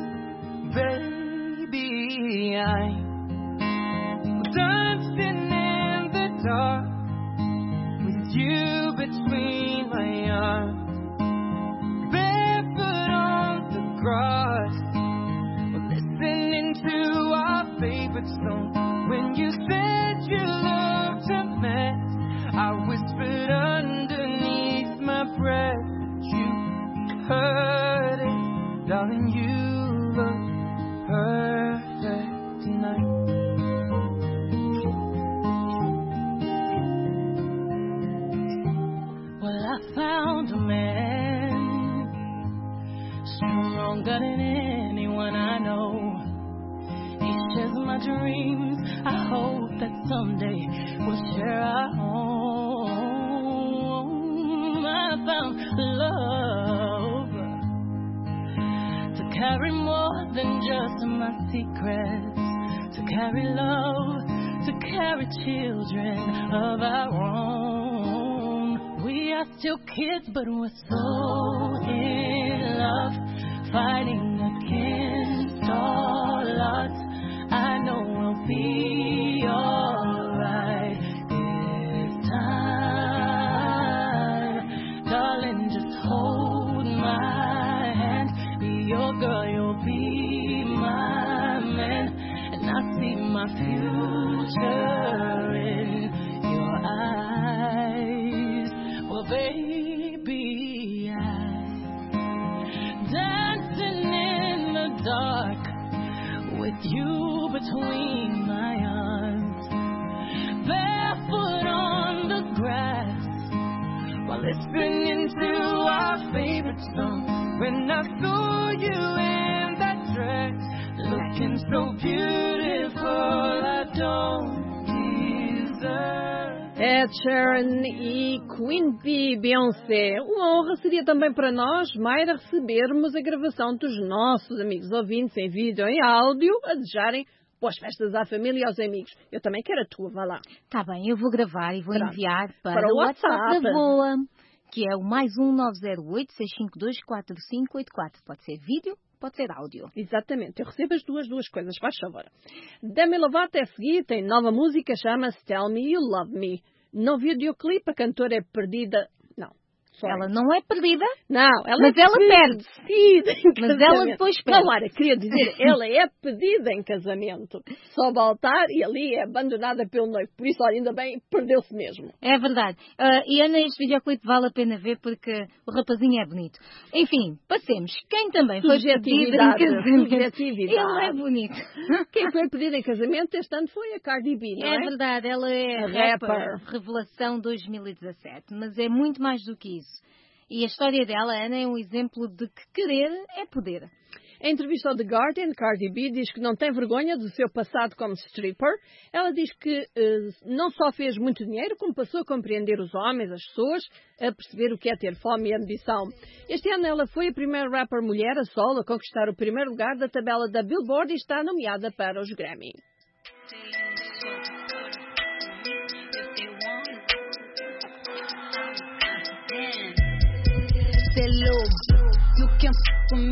Baby, I'm dancing in the dark with you between my arms, barefoot on the grass, listening to our favorite song. When you said you looked a mess, I whispered underneath my breath, but you heard it. Darling, you look perfect tonight. Well, I found a man stronger than anyone I know. He shares my dreams. I hope that someday we'll share our home. I found love to carry more than just my secrets, to carry love, to carry children of our own. We are still kids, but we're so in love, fighting against all odds. I know we'll be alright this time. Darling, just hold my hand. Be your girl, you'll be my man. And I see my future in your eyes. Well, baby, I'm dancing in the dark with you between my arms, barefoot on the grass, while listening to our favorite song. When I saw you in that dress, looking so beautiful, I don't deserve. Ed Sheeran e Queen Bee, Beyoncé. Uma honra seria também para nós, Mayra, recebermos a gravação dos nossos amigos ouvintes em vídeo ou em áudio a desejarem boas festas à família e aos amigos. Eu também quero a tua, vá lá. Tá bem, eu vou gravar e vou enviar para o o WhatsApp da WhatsApp. Voa, que é o +1 908 652 4584. Pode ser vídeo, pode ser áudio. Exatamente, eu recebo as duas coisas, faz favor. Demi Lovato é a seguir, tem nova música, chama-se Tell Me You Love Me. No videoclipe, a cantora é perdida. Não. Ela não é perdida. Não, ela mas é ela perde. Mas ela depois perde. Não, Lara, queria dizer, ela é pedida em casamento. Só voltar e ali é abandonada pelo noivo. Por isso, olha, ainda bem, perdeu-se mesmo. É verdade. E Ana, este videoclipe vale a pena ver porque o rapazinho é bonito. Enfim, passemos. Quem também foi pedido em casamento? Ele é bonito. Quem foi pedido em casamento este ano foi a Cardi B, não é? É verdade, ela é rapper. Revelação 2017. Mas é muito mais do que isso. E a história dela, Ana, é um exemplo de que querer é poder. Em entrevista ao The Guardian, Cardi B diz que não tem vergonha do seu passado como stripper. Ela diz que não só fez muito dinheiro, como passou a compreender os homens, as pessoas, a perceber o que é ter fome e ambição. Este ano ela foi a primeira rapper mulher a solo a conquistar o primeiro lugar da tabela da Billboard e está nomeada para os Grammy. You can f with me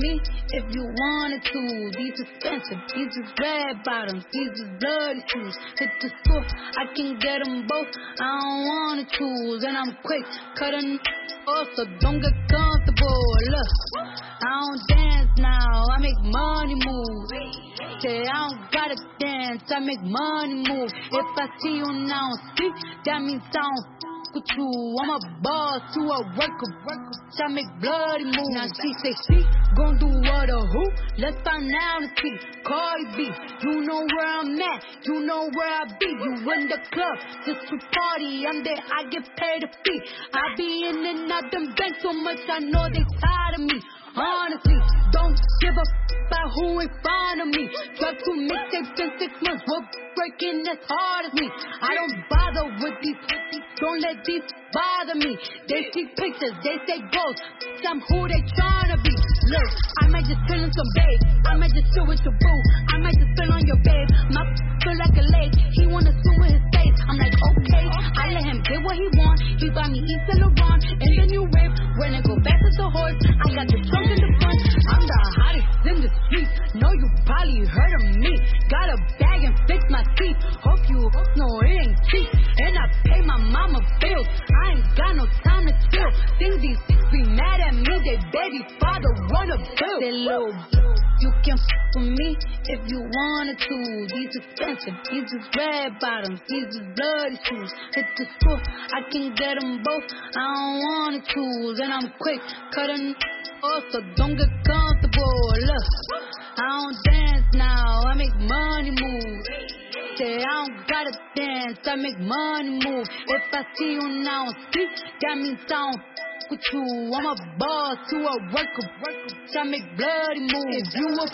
if you wanted to. These expensive, these is red bottoms, these is bloody shoes. Hit the store, I can get them both. I don't wanna choose, and I'm quick cutting off, so don't get comfortable. Look, I don't dance now, I make money move. Say I don't gotta dance, I make money move. If I see you now, see, that means I don't with you. I'm a boss to a worker. I make bloody moves. Now she say she gon' do what or who? Let's find out and see. Cardi B, you know where I'm at. You know where I be. You in the club just to party. I'm there, I get paid a fee. I be in and out them banks so much I know they tired of me. Honestly, don't give a about who in front of me. Drop 2 mixtapes in 6 months. We're breaking as hard as me. I don't bother with these. Don't let these bother me. They see pictures, they say goals. I'm who they tryna be. Look, I might just spill in some babe. I might just chill with your boo. I might just spill on your babe. My feel like a lake. He wanna swim with his face. I'm like, okay. I let him get what he want. He buy me East and Laurent and the new whip. When I go back to the horse, I got the trunk in the front. I'm the hottest in the street. Know you probably heard of me. Got a bag and fix my teeth. Hope you know it ain't cheap. And I pay my mama bills. I ain't got no time to chill. Think these be mad at me. They baby father wanna build. Say little, you can f with me if you wanted to. These expensive, these is red bottoms, these is bloody shoes. Hit the store, I can get them both. I don't wanna choose, and I'm quick cutting off, so don't get comfortable. Look, I don't dance now, I make money move. Say I don't gotta dance, I make money move. If I see you now, see, that means I don't with you. I'm a boss to a worker. I make bloody moves.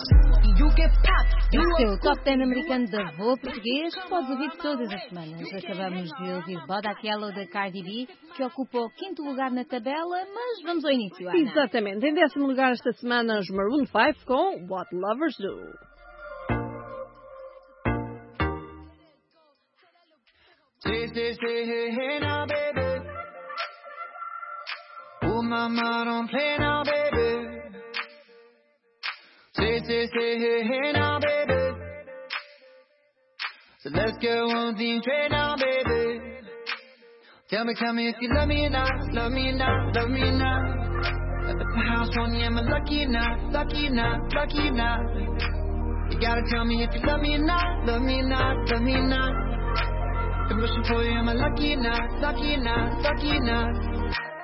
You get popped. Este é o Top 10 americano da Voa Português. Podes ouvir todas as semanas. Acabamos de ouvir Boda Aquela da Cardi B, que ocupa o 5º lugar na tabela, mas vamos ao início, Ana. Exatamente. Em 10º lugar esta semana, os Maroon 5 com What Lovers Do. Say, hey, now, baby. Oh, mama, don't play now, baby. Say, hey, now, baby. So let's go one thing straight now, baby. Tell me if you love me or not, love me or not, love me or not. At the house on you, am I lucky or not, lucky or not, lucky or not? You gotta tell me if you love me or not, love me or not, love me or not. I'm wishing for you, am I lucky or not, lucky or not, lucky or not?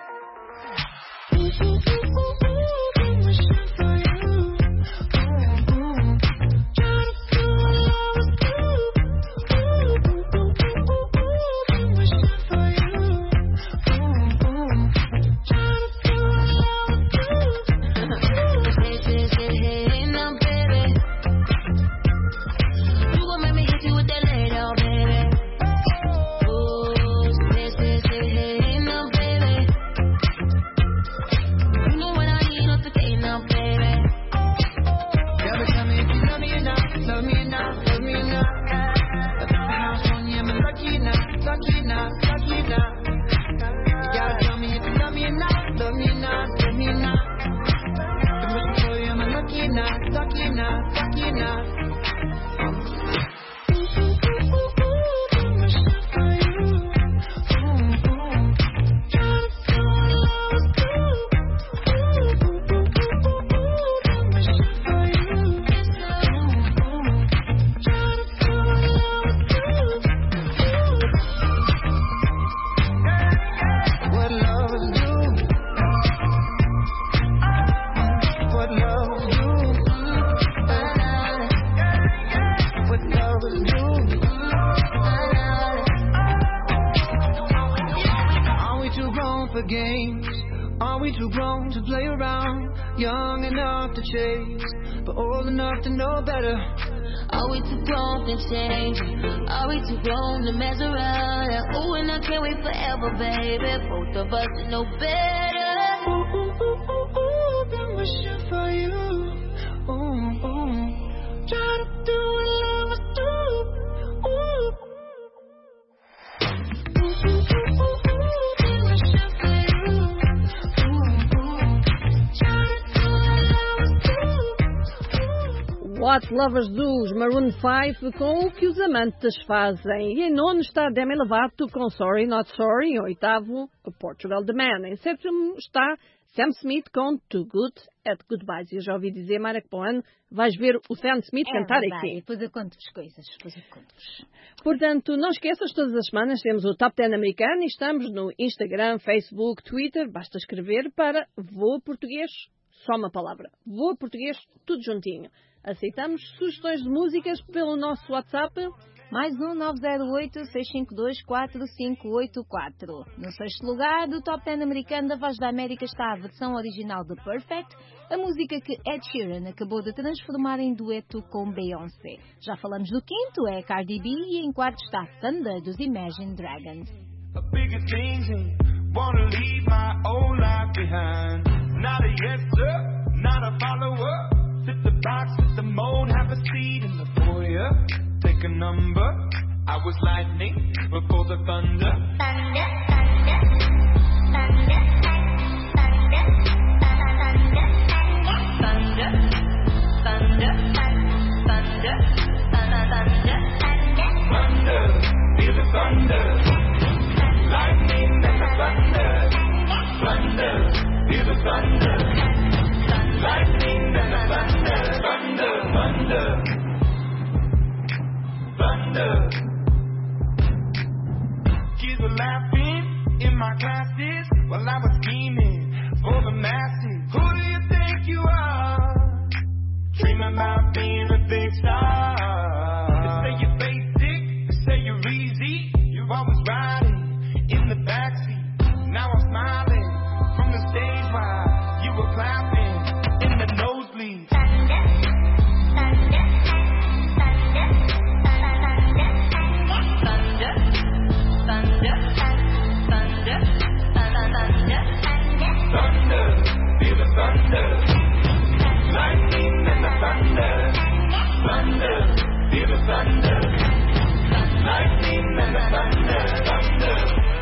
To know better. Are we too grown to change? Are we too grown to mess around? Ooh, and I can't wait forever, baby. Both of us know better. Ooh, ooh, ooh, ooh, ooh, been wishing for you. Ooh, ooh, try to do what lovers do. Ooh. Hot Lovers dos Maroon 5 com O que os amantes fazem. E em nono está Demi Lovato com Sorry Not Sorry. Em oitavo, Portugal The Man. Em sétimo está Sam Smith com Too Good at Goodbyes. Eu já ouvi dizer, Mara, que para o ano vais ver o Sam Smith cantar verdade. aqui. Depois eu conto-vos coisas. Portanto, não esqueças, todas as semanas temos o Top 10 americano e estamos no Instagram, Facebook, Twitter. Basta escrever para Voa Português, só uma palavra. Voa Português, tudo juntinho. Aceitamos sugestões de músicas pelo nosso WhatsApp. Mais um 908-652-4584. No sexto lugar do Top 10 americano da Voz da América está a versão original de Perfect, a música que Ed Sheeran acabou de transformar em dueto com Beyoncé. Já falamos do quinto, é Cardi B, e em quarto está Thunder dos Imagine Dragons. Not a yes sir, not a follower. Fit the box, fit the mold, have a seat in the foyer. Take a number. I was lightning before the thunder. Thunder, thunder, thunder, thunder, thunder, thunder, thunder, thunder, thunder, feel the thunder. Lightning and the thunder, thunder. Feel the thunder, lightning and the thunder, thunder, thunder, thunder. Kids were laughing in my classes while I was scheming for the masses. Who do you think you are? Dreaming about being a big star. They say you're basic, they say you're easy. You're always riding in the backseat. Now I'm smiling from the stage while you were clapping in the nosebleed. Thunder, thunder, thunder, thunder, thunder, thunder, thunder, thunder, feel the thunder, lightning and the thunder, thunder, feel the thunder, lightning and the thunder, thunder.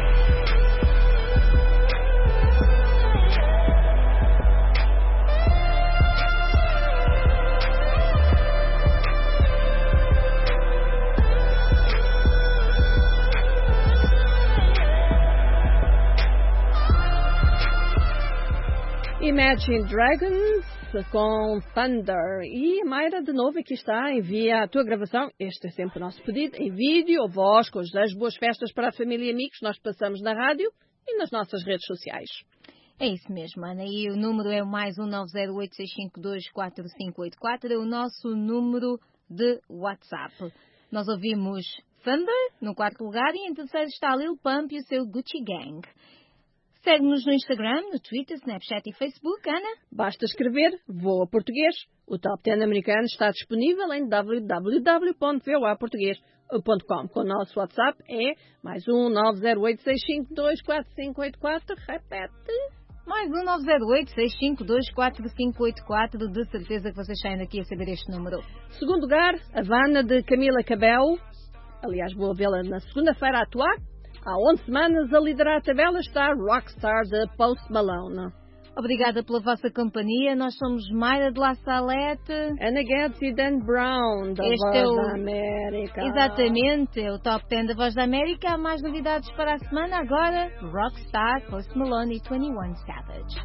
Imagine Dragons com Thunder. E Mayra, de novo, aqui está, envia a tua gravação. Este é sempre o nosso pedido, em vídeo ou voz, com os desejos de boas festas para a família e amigos. Nós passamos na rádio e nas nossas redes sociais. É isso mesmo, Ana. E o número é o mais 1-908-652-4584. É o nosso número de WhatsApp. Nós ouvimos Thunder no quarto lugar e em terceiro está Lil Pump e o seu Gucci Gang. Segue-nos no Instagram, no Twitter, Snapchat e Facebook, Ana. Basta escrever Voa Português. O Top 10 americano está disponível em www.voaportugues.com. Com o nosso WhatsApp é mais 1-908-652-4584. Repete. Mais 1-908-652-4584. De certeza que vocês saem daqui a saber este número. Segundo lugar, Havana de Camila Cabello. Aliás, vou vê-la na segunda-feira a atuar. Há 11 semanas a liderar a tabela está Rockstar de Post Malone. Obrigada pela vossa companhia. Nós somos Mayra de La Salete, Ana Guedes e Dan Brown, da Voz da América. Exatamente, é o Top 10 da Voz da América. Há mais novidades para a semana. Agora, Rockstar, Post Malone e 21 Savage.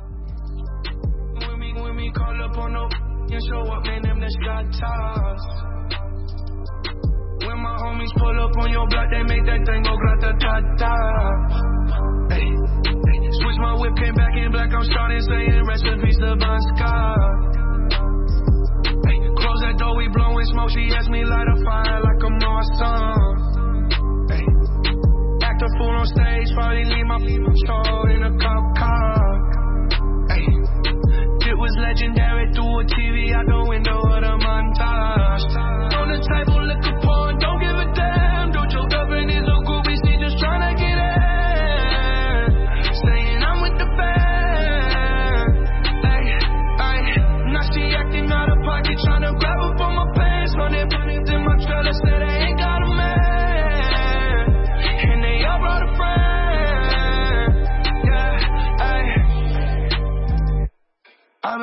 When my homies pull up on your block, they make that thing go grata-ta-ta. Hey, switch my whip, came back in black, I'm starting saying rest in peace to Bon Scott. Hey, close that door, we blowing smoke, she asked me light a fire like a Marsan. Hey, act a fool on stage, probably leave my show in a cop car. Hey, it was legendary through a TV out the window of the montage. On the table, liquor porn, don't give a damn. Don't choke up in his old groupie, she just tryna get in. Saying I'm with the band. Ay, now she acting out of pocket, tryna grab up on my pants. Running in my trailer, said I ain't got a man.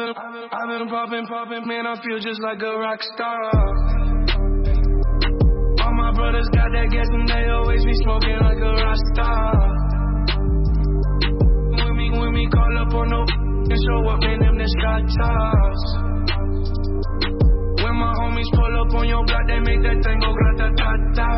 been popping, man, I feel just like a rock star. All my brothers got that gas and they always be smoking like a rock star. When we call up on no and show up, man, them the shot tops. When my homies pull up on your block, they make that thing go grata-ta-ta.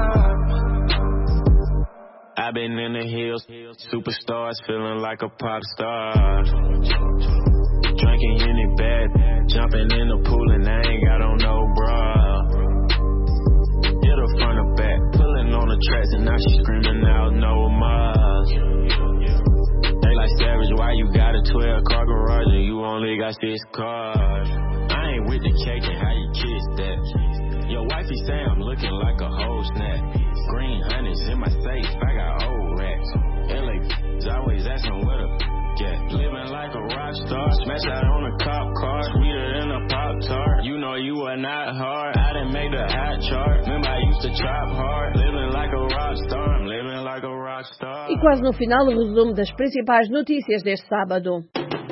I've been in the hills, superstars, feeling like a pop star. Drinking in it bad, jumping in the pool and I ain't got on no bra. Hit her front or back, pulling on the tracks and now she screaming out no more. They like Savage, why you got a 12-car garage and you only got 6 cars? I ain't with the cake and how you kiss that. Your wifey say I'm looking like a whole snack. Green honey's in my safe, I got old racks. LA always asking what a get. Living like a rock star, smash out on a cop car, sweeter than a Pop-Tart. You know you are not hard, I didn't make the hot chart. Remember I used to chop hard, living like a rock star, I'm living like a rock star. E quase no final o resumo das principais notícias deste sábado.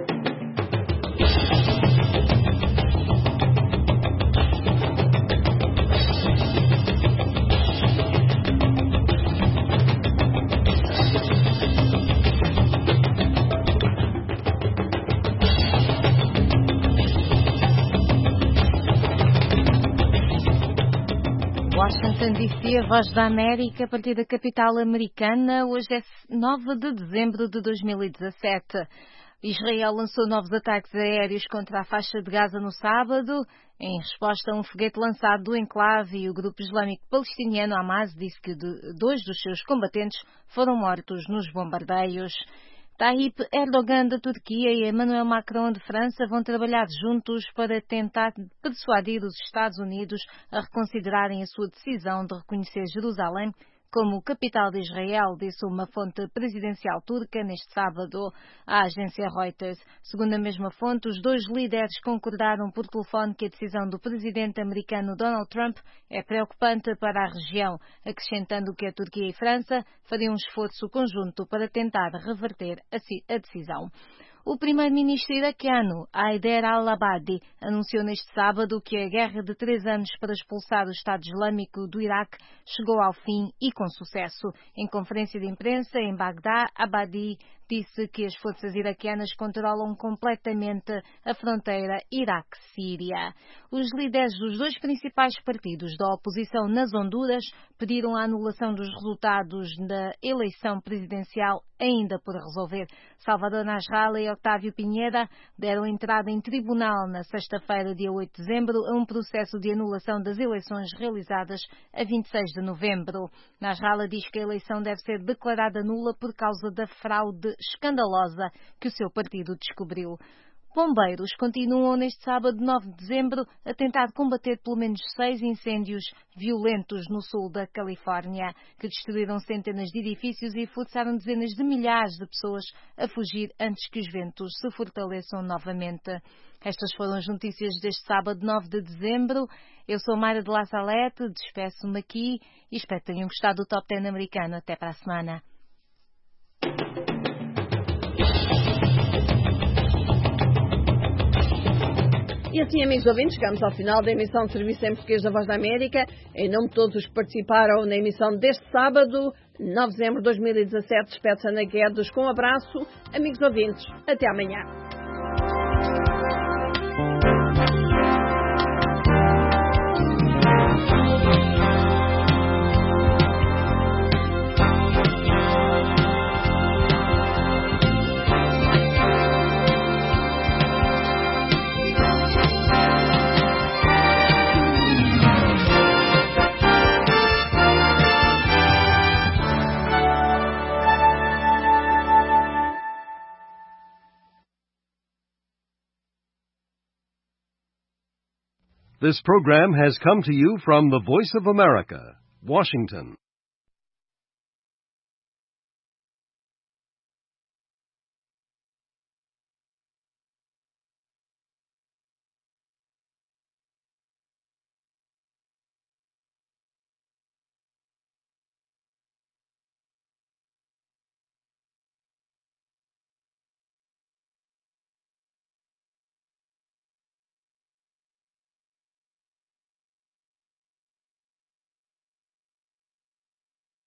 Washington DC, a Voz da América, a partir da capital americana. Hoje é 9 de dezembro de 2017. Israel lançou novos ataques aéreos contra a faixa de Gaza no sábado. Em resposta a um foguete lançado do enclave, e o grupo islâmico palestiniano Hamas disse que 2 dos seus combatentes foram mortos nos bombardeios. Tayyip Erdogan da Turquia e Emmanuel Macron de França vão trabalhar juntos para tentar persuadir os Estados Unidos a reconsiderarem a sua decisão de reconhecer Jerusalém como capital de Israel, disse uma fonte presidencial turca neste sábado à agência Reuters. Segundo a mesma fonte, os 2 líderes concordaram por telefone que a decisão do presidente americano Donald Trump é preocupante para a região, acrescentando que a Turquia e a França fariam um esforço conjunto para tentar reverter a decisão. O primeiro-ministro iraquiano, Haider al-Abadi, anunciou neste sábado que a guerra de 3 anos para expulsar o Estado Islâmico do Iraque chegou ao fim e com sucesso. Em conferência de imprensa em Bagdá, Abadi disse que as forças iraquianas controlam completamente a fronteira Iraque-Síria. Os líderes dos 2 principais partidos da oposição nas Honduras pediram a anulação dos resultados da eleição presidencial ainda por resolver. Salvador Nasralla e Octávio Pineda deram entrada em tribunal na sexta-feira, dia 8 de dezembro, a um processo de anulação das eleições realizadas a 26 de novembro. Nasralla diz que a eleição deve ser declarada nula por causa da fraude escandalosa que o seu partido descobriu. Bombeiros continuam neste sábado, 9 de dezembro, a tentar combater pelo menos 6 incêndios violentos no sul da Califórnia, que destruíram centenas de edifícios e forçaram dezenas de milhares de pessoas a fugir antes que os ventos se fortaleçam novamente. Estas foram as notícias deste sábado, 9 de dezembro. Eu sou Mayra de La Salette, despeço-me aqui e espero que tenham gostado do Top 10 americano. Até para a semana. E assim, amigos ouvintes, chegamos ao final da emissão de Serviço em Português da Voz da América. Em nome de todos os que participaram na emissão deste sábado, 9 de dezembro de 2017, despede-se Ana Guedes com um abraço. Amigos ouvintes, até amanhã. This program has come to you from the Voice of America, Washington.